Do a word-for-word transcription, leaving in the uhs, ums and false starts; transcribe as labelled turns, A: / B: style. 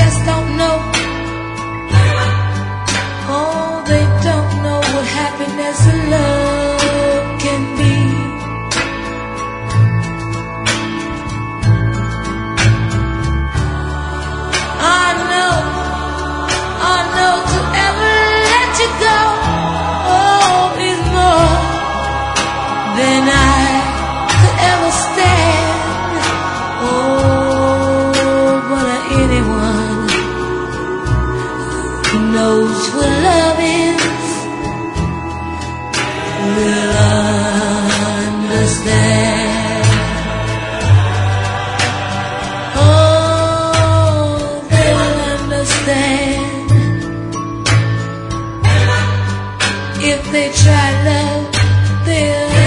A: just don't know. Oh, they don't know what happiness and love can be. I know, I know to ever let you go, oh, is more than I could ever stand. Oh, but anyone who knows what love is will understand. Oh, they'll understand. If they try love, they'll